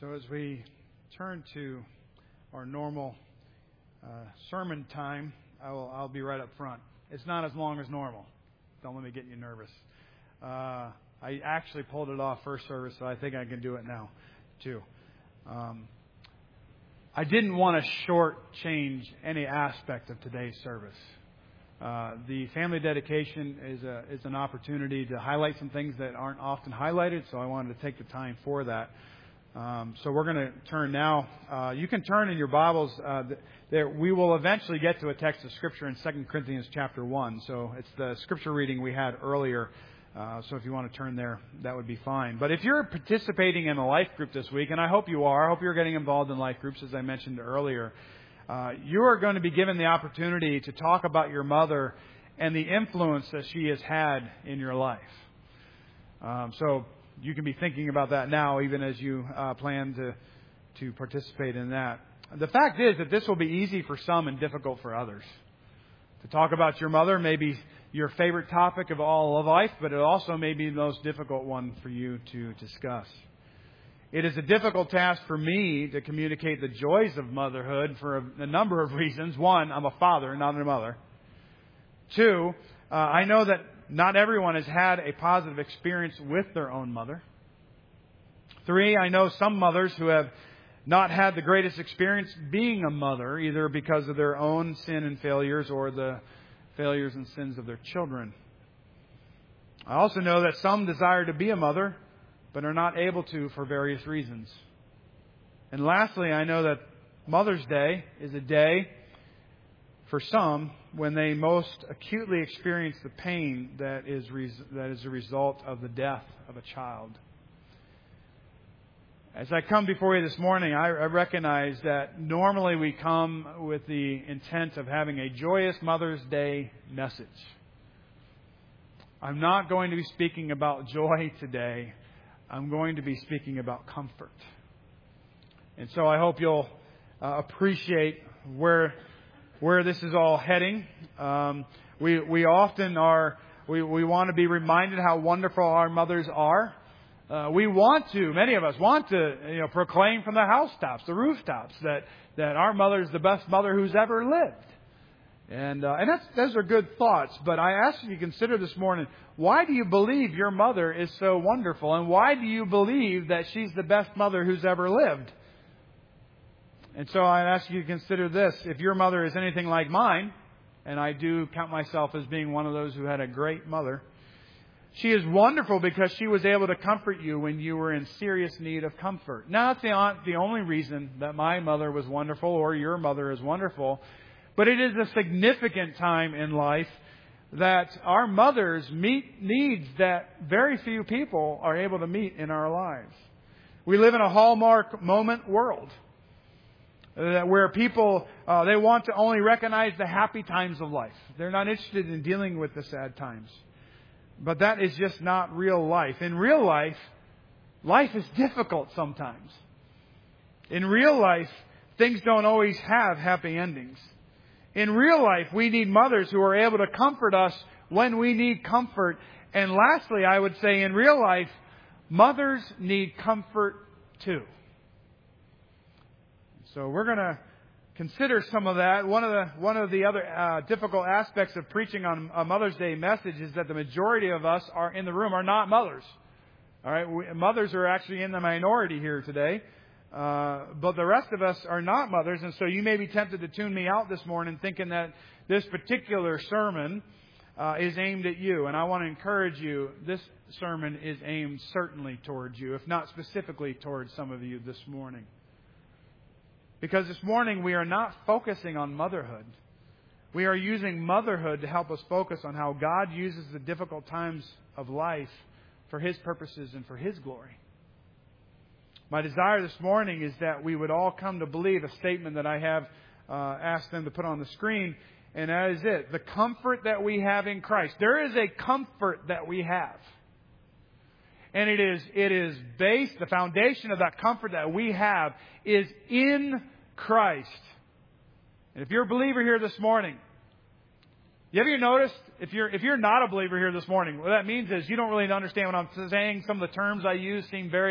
So as we turn to our normal sermon time, I'll be right up front. It's not as long as normal. Don't let me get you nervous. I actually pulled it off first service, so I think I can do it now, too. I didn't want to shortchange any aspect of today's service. The family dedication is an opportunity to highlight some things that aren't often highlighted, so I wanted to take the time for that. So we're going to turn now. You can turn in your Bibles. We will eventually get to a text of Scripture in 2 Corinthians chapter 1. So it's the Scripture reading we had earlier. So if you want to turn there, that would be fine. But if you're participating in a life group this week, and I hope you are, I hope you're getting involved in life groups, as I mentioned earlier, you are going to be given the opportunity to talk about your mother and the influence that she has had in your life. So you can be thinking about that now, even as you plan to participate in that. The fact is that this will be easy for some and difficult for others. To talk about your mother may be your favorite topic of all of life, but it also may be the most difficult one for you to discuss. It is a difficult task for me to communicate the joys of motherhood for a number of reasons. One, I'm a father, not a mother. Two, I know that not everyone has had a positive experience with their own mother. Three, I know some mothers who have not had the greatest experience being a mother, either because of their own sin and failures or the failures and sins of their children. I also know that some desire to be a mother, but are not able to for various reasons. And lastly, I know that Mother's Day is a day for some when they most acutely experience the pain that is a result of the death of a child. As I come before you this morning, I recognize that normally we come with the intent of having a joyous Mother's Day message. I'm not going to be speaking about joy today. I'm going to be speaking about comfort. And so I hope you'll appreciate where this is all heading. We often are, we want to be reminded how wonderful our mothers are. Many of us want to, proclaim from the housetops, the rooftops, that our mother is the best mother who's ever lived. And those are good thoughts. But I ask you to consider this morning, why do you believe your mother is so wonderful? And why do you believe that she's the best mother who's ever lived? And so I ask you to consider this. If your mother is anything like mine, and I do count myself as being one of those who had a great mother, she is wonderful because she was able to comfort you when you were in serious need of comfort. Now, that's not the only reason that my mother was wonderful or your mother is wonderful. But it is a significant time in life that our mothers meet needs that very few people are able to meet in our lives. We live in a hallmark moment world where people, they want to only recognize the happy times of life. They're not interested in dealing with the sad times. But that is just not real life. In real life, life is difficult sometimes. In real life, things don't always have happy endings. In real life, we need mothers who are able to comfort us when we need comfort. And lastly, I would say in real life, mothers need comfort too. So we're going to consider some of that. One of the other difficult aspects of preaching on a Mother's Day message is that the majority of us are in the room are not mothers. All right, mothers are actually in the minority here today. But the rest of us are not mothers, and so you may be tempted to tune me out this morning thinking that this particular sermon is aimed at you. And I want to encourage you, this sermon is aimed certainly towards you, if not specifically towards some of you this morning. Because this morning we are not focusing on motherhood. We are using motherhood to help us focus on how God uses the difficult times of life for His purposes and for His glory. My desire this morning is that we would all come to believe a statement that I have asked them to put on the screen, and that is it. The comfort that we have in Christ. There is a comfort that we have. And it is based, the foundation of that comfort that we have is in Christ. And if you're a believer here this morning, have you noticed, if you're not a believer here this morning, what that means is you don't really understand what I'm saying. Some of the terms I use seem very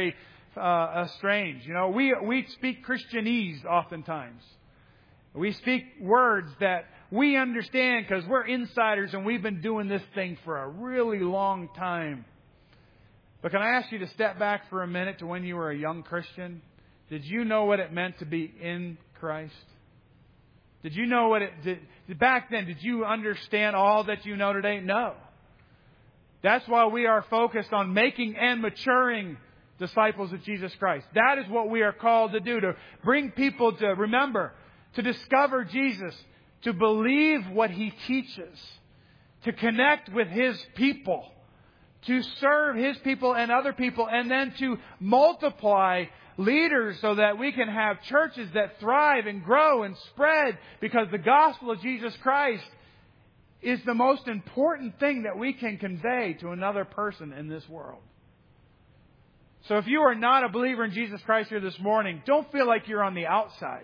strange. You know, we speak Christianese oftentimes. We speak words that we understand because we're insiders and we've been doing this thing for a really long time. But can I ask you to step back for a minute to when you were a young Christian? Did you know what it meant to be in Christ? Did you know what it did? Back then, did you understand all that you know today? No. That's why we are focused on making and maturing disciples of Jesus Christ. That is what we are called to do, to bring people to remember, to discover Jesus, to believe what He teaches, to connect with His people, to serve His people and other people, and then to multiply leaders so that we can have churches that thrive and grow and spread, because the gospel of Jesus Christ is the most important thing that we can convey to another person in this world. So if you are not a believer in Jesus Christ here this morning, don't feel like you're on the outside.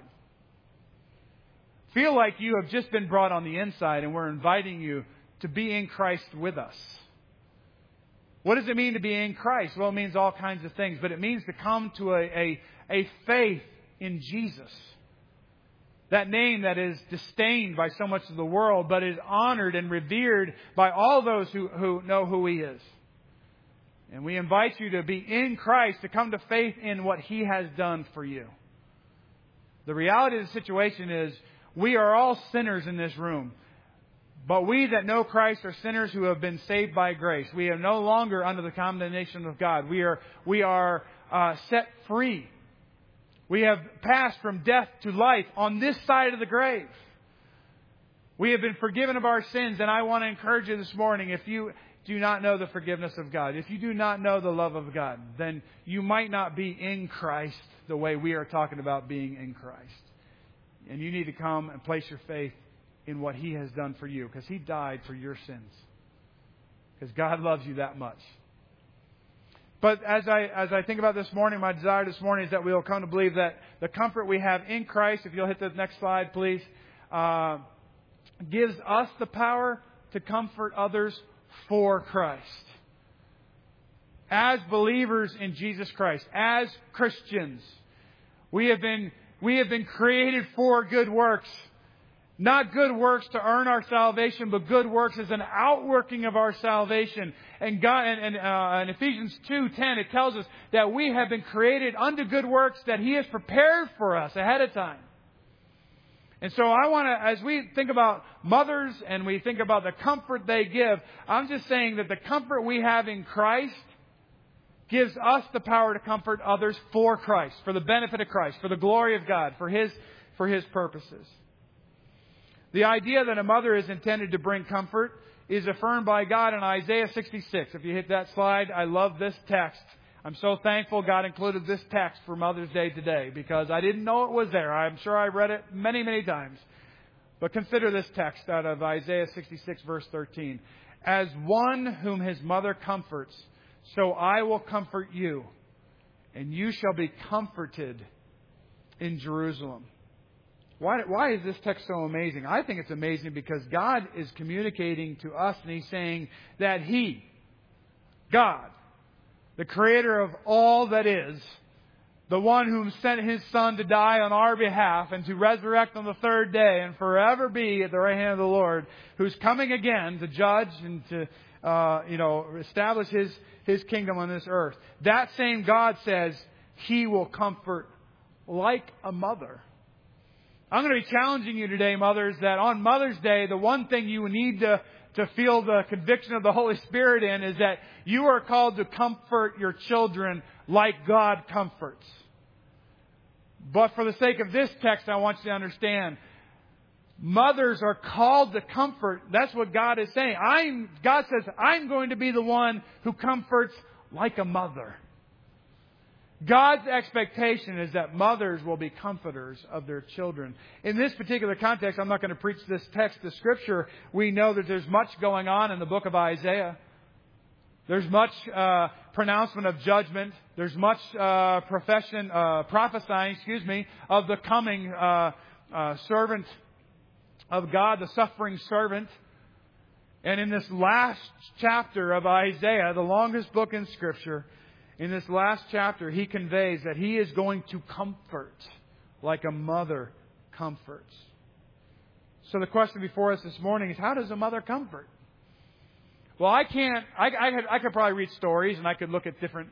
Feel like you have just been brought on the inside, and we're inviting you to be in Christ with us. What does it mean to be in Christ? Well, it means all kinds of things, but it means to come to a faith in Jesus. That name that is disdained by so much of the world, but is honored and revered by all those who know who He is. And we invite you to be in Christ, to come to faith in what He has done for you. The reality of the situation is, we are all sinners in this room. But we that know Christ are sinners who have been saved by grace. We are no longer under the condemnation of God. We are set free. We have passed from death to life on this side of the grave. We have been forgiven of our sins. And I want to encourage you this morning, if you do not know the forgiveness of God, if you do not know the love of God, then you might not be in Christ the way we are talking about being in Christ. And you need to come and place your faith in what He has done for you, because He died for your sins. Because God loves you that much. But as I think about this morning, my desire this morning is that we will come to believe that the comfort we have in Christ, if you'll hit the next slide, please, gives us the power to comfort others for Christ. As believers in Jesus Christ, as Christians, we have been created for good works. Not good works to earn our salvation, but good works as an outworking of our salvation. And God, in Ephesians 2:10, it tells us that we have been created unto good works that He has prepared for us ahead of time. And so I want to, as we think about mothers and we think about the comfort they give, I'm just saying that the comfort we have in Christ gives us the power to comfort others for Christ, for the benefit of Christ, for the glory of God, for His purposes. The idea that a mother is intended to bring comfort is affirmed by God in Isaiah 66. If you hit that slide, I love this text. I'm so thankful God included this text for Mother's Day today, because I didn't know it was there. I'm sure I read it many, many times. But consider this text out of Isaiah 66, verse 13. As one whom his mother comforts, so I will comfort you, and you shall be comforted in Jerusalem. Why is this text so amazing? I think it's amazing because God is communicating to us, and He's saying that He, God, the Creator of all that is, the one whom sent His Son to die on our behalf and to resurrect on the third day and forever be at the right hand of the Lord, who's coming again to judge and to establish His kingdom on this earth. That same God says He will comfort like a mother. I'm going to be challenging you today, mothers, that on Mother's Day, the one thing you need to feel the conviction of the Holy Spirit in is that you are called to comfort your children like God comforts. But for the sake of this text, I want you to understand, mothers are called to comfort. That's what God is saying. God says, I'm going to be the one who comforts like a mother. God's expectation is that mothers will be comforters of their children. In this particular context, I'm not going to preach this text of Scripture. We know that there's much going on in the book of Isaiah. There's much pronouncement of judgment. There's much prophesying, of the coming servant of God, the suffering servant. And in this last chapter of Isaiah, the longest book in Scripture, In this last chapter, He conveys that He is going to comfort like a mother comforts. So the question before us this morning is, how does a mother comfort? Well, I could probably read stories, and I could look at different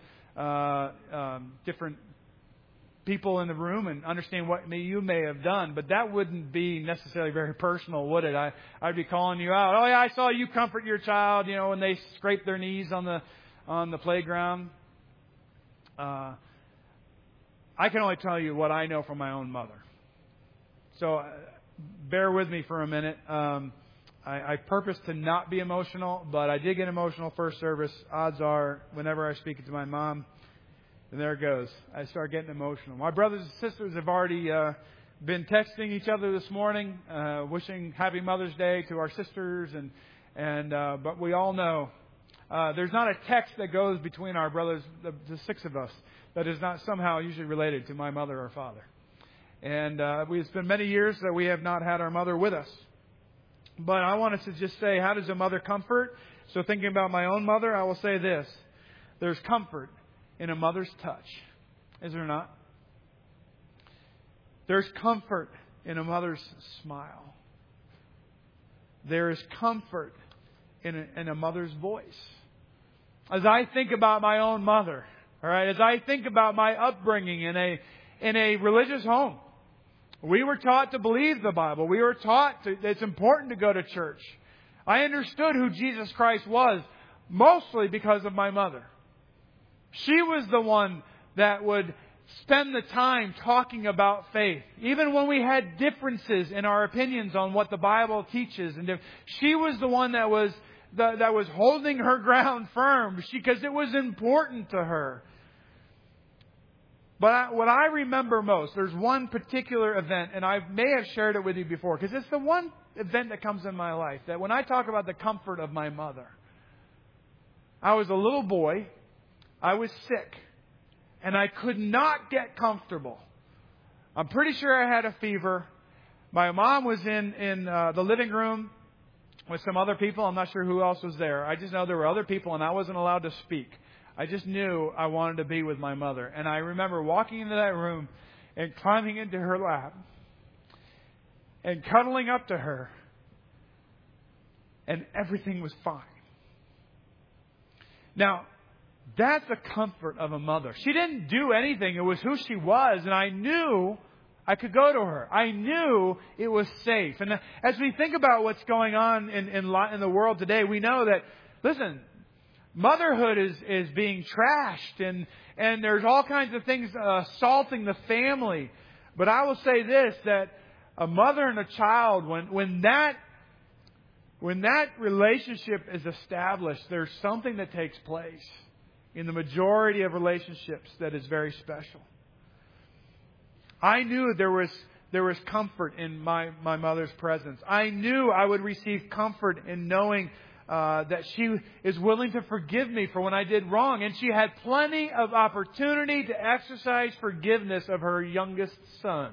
people in the room and understand what you may have done, but that wouldn't be necessarily very personal, would it? I'd be calling you out. Oh yeah, I saw you comfort your child, when they scrape their knees on the playground. I can only tell you what I know from my own mother. So bear with me for a minute. I purpose to not be emotional, but I did get emotional first service. Odds are, whenever I speak to my mom, and there it goes. I start getting emotional. My brothers and sisters have already been texting each other this morning, wishing Happy Mother's Day to our sisters, but we all know there's not a text that goes between our brothers, the six of us, that is not somehow usually related to my mother or father. And it's been many years that we have not had our mother with us. But I wanted to just say, how does a mother comfort? So thinking about my own mother, I will say this. There's comfort in a mother's touch. Is there not? There's comfort in a mother's smile. There is comfort in a mother's voice. As I think about my own mother, all right, as I think about my upbringing in a religious home, we were taught to believe the Bible. We were taught that it's important to go to church. I understood who Jesus Christ was, mostly because of my mother. She was the one that would spend the time talking about faith. Even when we had differences in our opinions on what the Bible teaches. And she was the one that was holding her ground firm because it was important to her. But what I remember most, there's one particular event, and I may have shared it with you before, because it's the one event that comes in my life, that when I talk about the comfort of my mother, I was a little boy, I was sick, and I could not get comfortable. I'm pretty sure I had a fever. My mom was in the living room with some other people. I'm not sure who else was there. I just know there were other people, and I wasn't allowed to speak. I just knew I wanted to be with my mother. And I remember walking into that room and climbing into her lap and cuddling up to her. And everything was fine. Now, that's the comfort of a mother. She didn't do anything. It was who she was. And I knew I could go to her. I knew it was safe. And as we think about what's going on in the world today, we know that, listen, motherhood is being trashed, and there's all kinds of things assaulting the family. But I will say this, that a mother and a child, when that relationship is established, there's something that takes place in the majority of relationships that is very special. I knew there was comfort in my mother's presence. I knew I would receive comfort in knowing that she is willing to forgive me for when I did wrong. And she had plenty of opportunity to exercise forgiveness of her youngest son.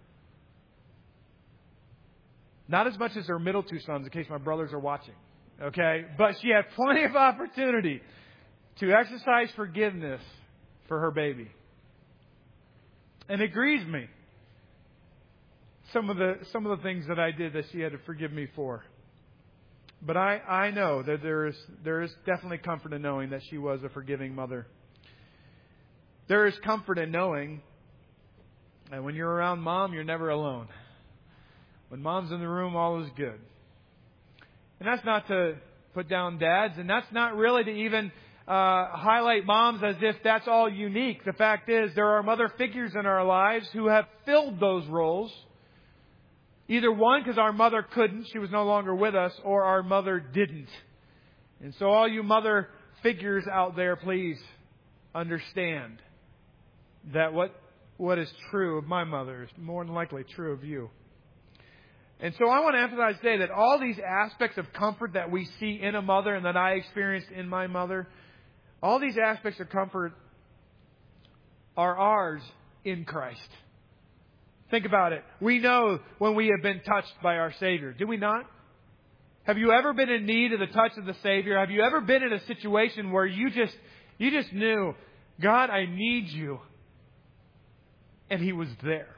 Not as much as her middle two sons, in case my brothers are watching. Okay? But she had plenty of opportunity to exercise forgiveness for her baby. And it grieves me. Some of the things that I did that she had to forgive me for. But I know that there is definitely comfort in knowing that she was a forgiving mother. There is comfort in knowing that when you're around Mom, you're never alone. When Mom's in the room, all is good. And that's not to put down dads, and that's not really to even highlight moms as if that's all unique. The fact is, there are mother figures in our lives who have filled those roles. Either one, because our mother couldn't, she was no longer with us, or our mother didn't. And so all you mother figures out there, please understand that what is true of my mother is more than likely true of you. And so I want to emphasize today that all these aspects of comfort that we see in a mother and that I experienced in my mother, all these aspects of comfort are ours in Christ. Think about it. We know when we have been touched by our Savior. Do we not? Have you ever been in need of the touch of the Savior? Have you ever been in a situation where you just knew God, I need you. And He was there.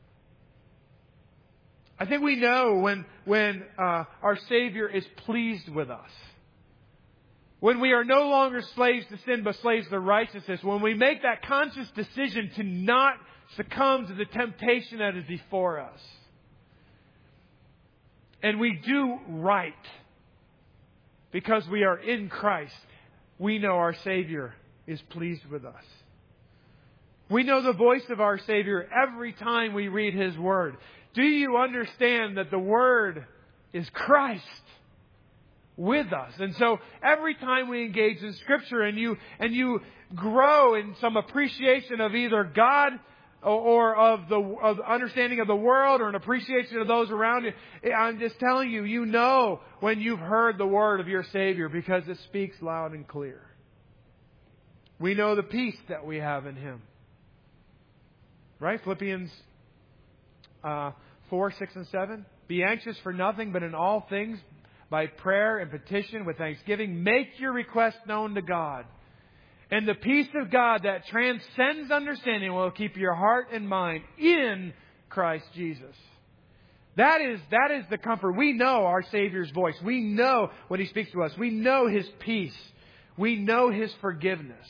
I think we know when our Savior is pleased with us. When we are no longer slaves to sin, but slaves to righteousness. When we make that conscious decision to not succumb to the temptation that is before us. And we do right because we are in Christ. We know our Savior is pleased with us. We know the voice of our Savior every time we read His Word. Do you understand that the Word is Christ with us? And so every time we engage in Scripture and you grow in some appreciation of either God or of the understanding of the world or an appreciation of those around you, I'm just telling you, you know when you've heard the Word of your Savior because it speaks loud and clear. We know the peace that we have in Him. Right? Philippians 4, 6, and 7. Be anxious for nothing, but in all things, by prayer and petition with thanksgiving, make your requests known to God. And the peace of God that transcends understanding will keep your heart and mind in Christ Jesus. That is the comfort. We know our Savior's voice. We know when He speaks to us. We know His peace. We know His forgiveness.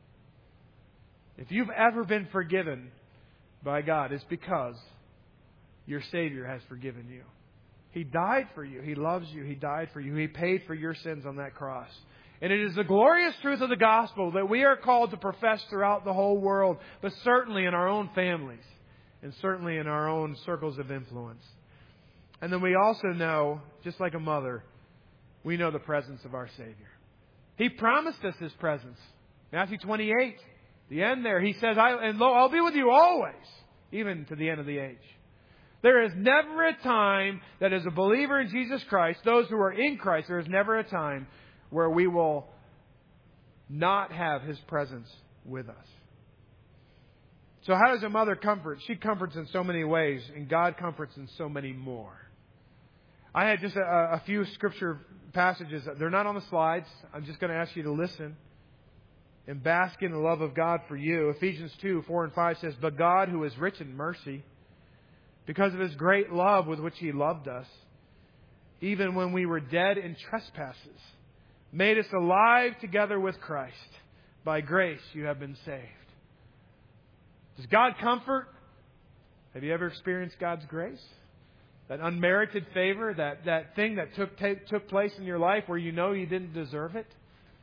If you've ever been forgiven by God, it's because your Savior has forgiven you. He died for you. He loves you. He died for you. He paid for your sins on that cross. And it is the glorious truth of the gospel that we are called to profess throughout the whole world, but certainly in our own families and certainly in our own circles of influence. And then we also know, just like a mother, we know the presence of our Savior. He promised us His presence. Matthew 28, the end there, He says, I'll be with you always, even to the end of the age. There is never a time that as a believer in Jesus Christ, those who are in Christ, there is never a time where we will not have His presence with us. So how does a mother comfort? She comforts in so many ways, and God comforts in so many more. I had just a few scripture passages. They're not on the slides. I'm just going to ask you to listen and bask in the love of God for you. Ephesians 2, 4 and 5 says, But God, who is rich in mercy, because of His great love with which He loved us, even when we were dead in trespasses, made us alive together with Christ. By grace you have been saved. Does God comfort? Have you ever experienced God's grace? That unmerited favor, that thing that took place in your life where you know you didn't deserve it?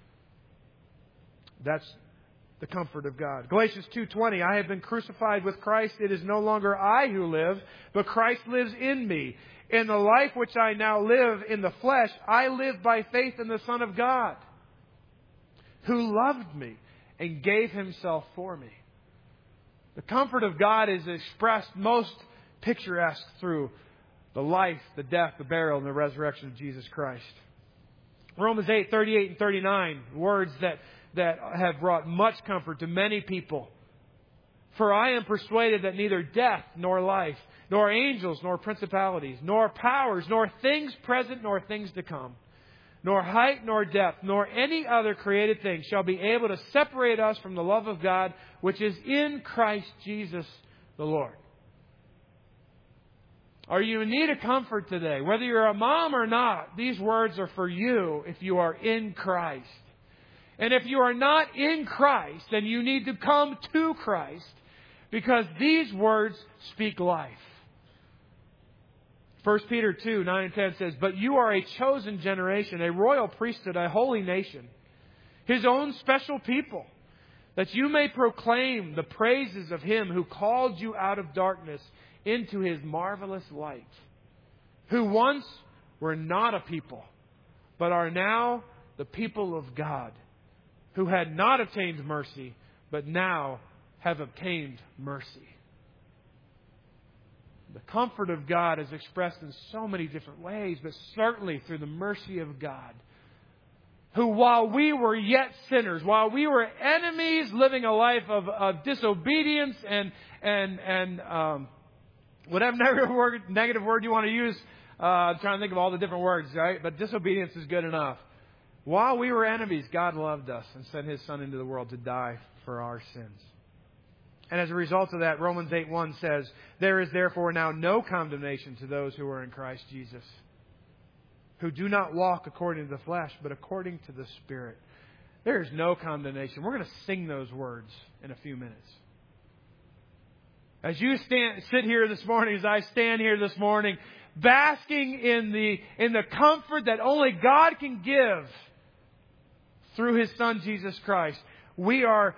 That's the comfort of God. Galatians 2:20, I have been crucified with Christ. It is no longer I who live, but Christ lives in me. In the life which I now live in the flesh, I live by faith in the Son of God, who loved me and gave Himself for me. The comfort of God is expressed most picturesque through the life, the death, the burial, and the resurrection of Jesus Christ. Romans 8, 38 and 39, words that have brought much comfort to many people. For I am persuaded that neither death nor life, nor angels nor principalities, nor powers, nor things present nor things to come, nor height nor depth, nor any other created thing shall be able to separate us from the love of God which is in Christ Jesus the Lord. Are you in need of comfort today? Whether you're a mom or not, these words are for you if you are in Christ. And if you are not in Christ, then you need to come to Christ, because these words speak life. 1 Peter 2, 9 and 10 says, But you are a chosen generation, a royal priesthood, a holy nation, His own special people, that you may proclaim the praises of Him who called you out of darkness into His marvelous light, who once were not a people, but are now the people of God, who had not obtained mercy, but now have obtained mercy. The comfort of God is expressed in so many different ways, but certainly through the mercy of God, who while we were yet sinners, while we were enemies living a life of disobedience and whatever negative word you want to use, I'm trying to think of all the different words, right? But disobedience is good enough. While we were enemies, God loved us and sent His Son into the world to die for our sins. And as a result of that, Romans 8:1 says, "There is therefore now no condemnation to those who are in Christ Jesus, who do not walk according to the flesh, but according to the Spirit." There is no condemnation. We're going to sing those words in a few minutes. As you sit here this morning, as I stand here this morning, basking in the comfort that only God can give through His Son Jesus Christ, we are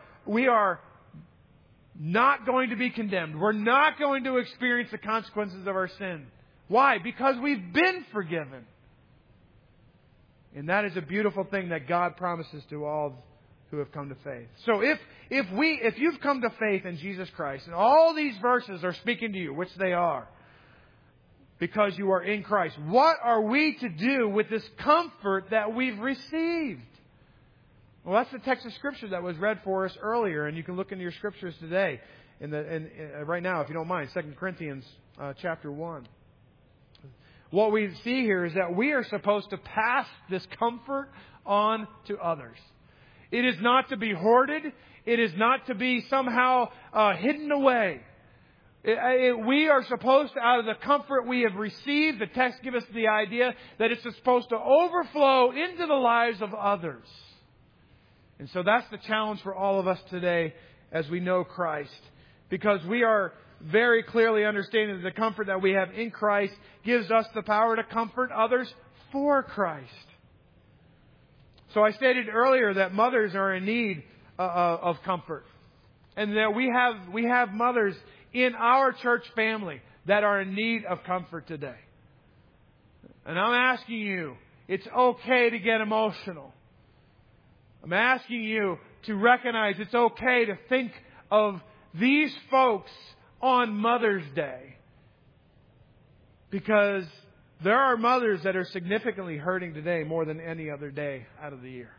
not going to be condemned. We're not going to experience the consequences of our sin. Why? Because we've been forgiven. And that is a beautiful thing that God promises to all who have come to faith. So if you've come to faith in Jesus Christ, and all these verses are speaking to you, which they are, because you are in Christ, what are we to do with this comfort that we've received? Well, that's the text of Scripture that was read for us earlier, and you can look into your Scriptures today, right now, if you don't mind, 2 Corinthians chapter 1. What we see here is that we are supposed to pass this comfort on to others. It is not to be hoarded. It is not to be somehow hidden away. We are supposed to, out of the comfort we have received, the text gives us the idea that it's supposed to overflow into the lives of others. And so that's the challenge for all of us today as we know Christ. Because we are very clearly understanding that the comfort that we have in Christ gives us the power to comfort others for Christ. So I stated earlier that mothers are in need of comfort. And that we have mothers in our church family that are in need of comfort today. And I'm asking you, it's okay to get emotional. I'm asking you to recognize it's okay to think of these folks on Mother's Day. Because there are mothers that are significantly hurting today more than any other day out of the year.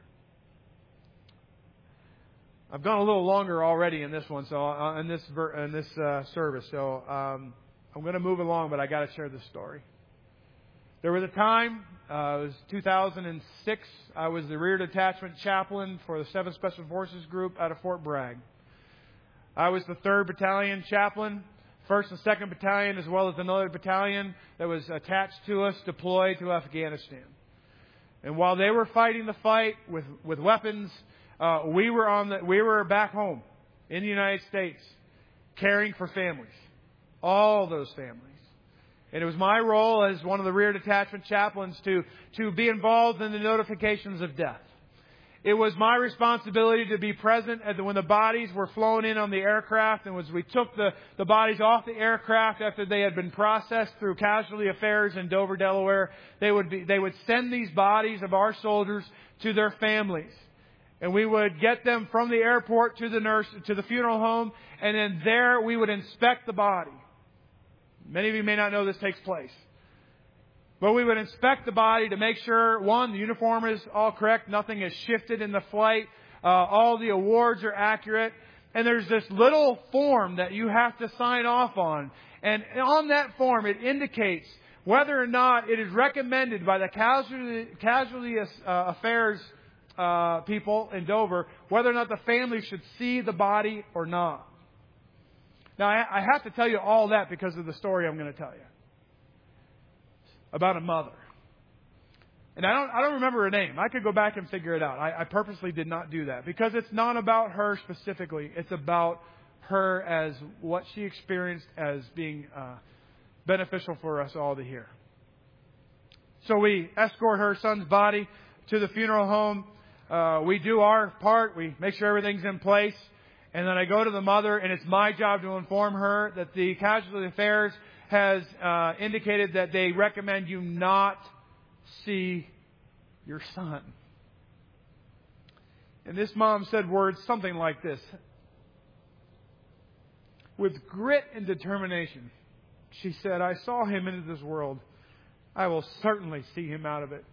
I've gone a little longer already in this one, so in this service. So I'm going to move along, but I got to share this story. There was a time, it was 2006. I was the rear detachment chaplain for the 7th Special Forces Group out of Fort Bragg. I was the 3rd Battalion chaplain, 1st and 2nd Battalion, as well as another battalion that was attached to us, deployed to Afghanistan. And while they were fighting the fight with weapons, we were back home in the United States, caring for families, all those families. And it was my role as one of the rear detachment chaplains to be involved in the notifications of death. It was my responsibility to be present when the bodies were flown in on the aircraft, and as we took the bodies off the aircraft after they had been processed through Casualty Affairs in Dover, Delaware, they would send these bodies of our soldiers to their families. And we would get them from the airport to the funeral home, and then there we would inspect the body. Many of you may not know this takes place. But we would inspect the body to make sure, one, the uniform is all correct, nothing has shifted in the flight, all the awards are accurate. And there's this little form that you have to sign off on. And on that form, it indicates whether or not it is recommended by the Casualty Affairs people in Dover, whether or not the family should see the body or not. Now, I have to tell you all that because of the story I'm going to tell you about a mother. And I don't remember her name. I could go back and figure it out. I purposely did not do that because it's not about her specifically. It's about her as what she experienced as being beneficial for us all to hear. So we escort her son's body to the funeral home. We do our part. We make sure everything's in place. And then I go to the mother, and it's my job to inform her that the Casualty Affairs has indicated that they recommend you not see your son. And this mom said words something like this. With grit and determination, she said, "I saw him into this world. I will certainly see him out of it."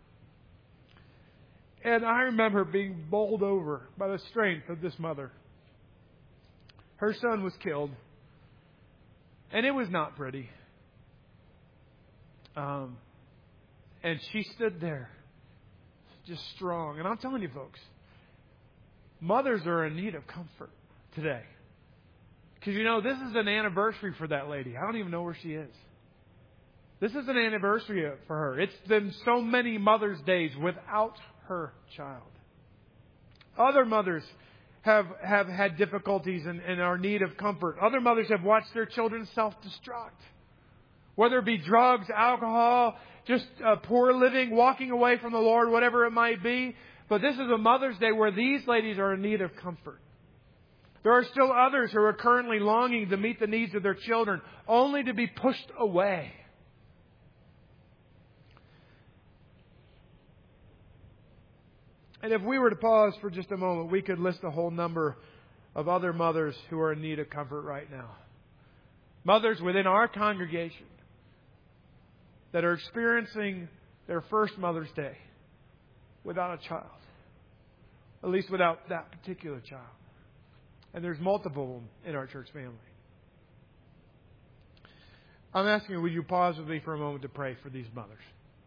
And I remember being bowled over by the strength of this mother. Her son was killed. And it was not pretty. And she stood there, just strong. And I'm telling you, folks, mothers are in need of comfort. today. Because this is an anniversary for that lady. I don't even know where she is. This is an anniversary for her. It's been so many Mother's Days without her child. Other mothers have had difficulties and are in need of comfort. Other mothers have watched their children self-destruct. Whether it be drugs, alcohol, just poor living, walking away from the Lord, whatever it might be. But this is a Mother's Day where these ladies are in need of comfort. There are still others who are currently longing to meet the needs of their children, only to be pushed away. And if we were to pause for just a moment, we could list a whole number of other mothers who are in need of comfort right now. Mothers within our congregation that are experiencing their first Mother's Day without a child. At least without that particular child. And there's multiple of them in our church family. I'm asking you, would you pause with me for a moment to pray for these mothers?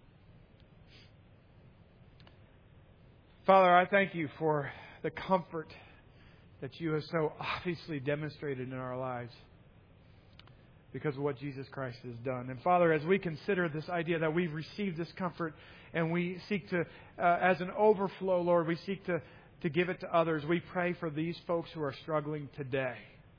Father, I thank you for the comfort that you have so obviously demonstrated in our lives because of what Jesus Christ has done. And Father, as we consider this idea that we've received this comfort and we seek to, as an overflow, Lord, we seek to give it to others, we pray for these folks who are struggling today.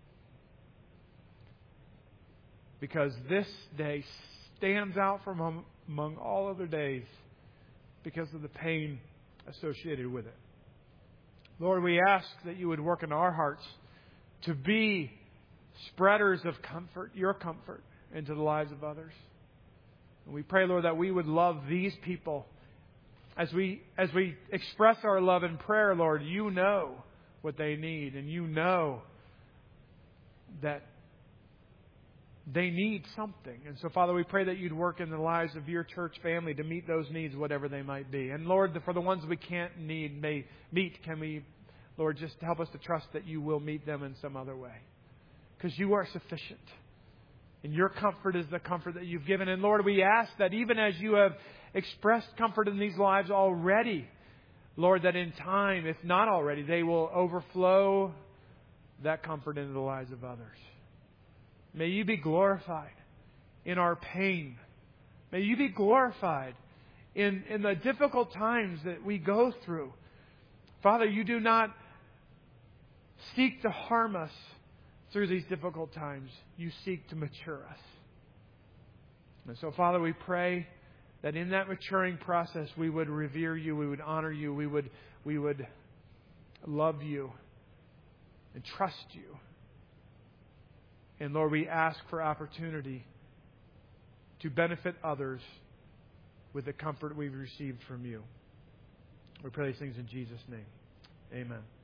Because this day stands out from among all other days because of the pain associated with it. Lord, we ask that you would work in our hearts to be spreaders of comfort, your comfort, into the lives of others. And we pray, Lord, that we would love these people. As we express our love in prayer, Lord, you know what they need, and you know that they need something. And so, Father, we pray that you'd work in the lives of your church family to meet those needs, whatever they might be. And Lord, for the ones we can't meet, can we, Lord, just help us to trust that you will meet them in some other way. Because you are sufficient. And your comfort is the comfort that you've given. And Lord, we ask that even as you have expressed comfort in these lives already, Lord, that in time, if not already, they will overflow that comfort into the lives of others. May you be glorified in our pain. May you be glorified in the difficult times that we go through. Father, you do not seek to harm us through these difficult times. You seek to mature us. And so, Father, we pray that in that maturing process we would revere you, we would honor you, we would love you and trust you. And Lord, we ask for opportunity to benefit others with the comfort we've received from you. We pray these things in Jesus' name. Amen.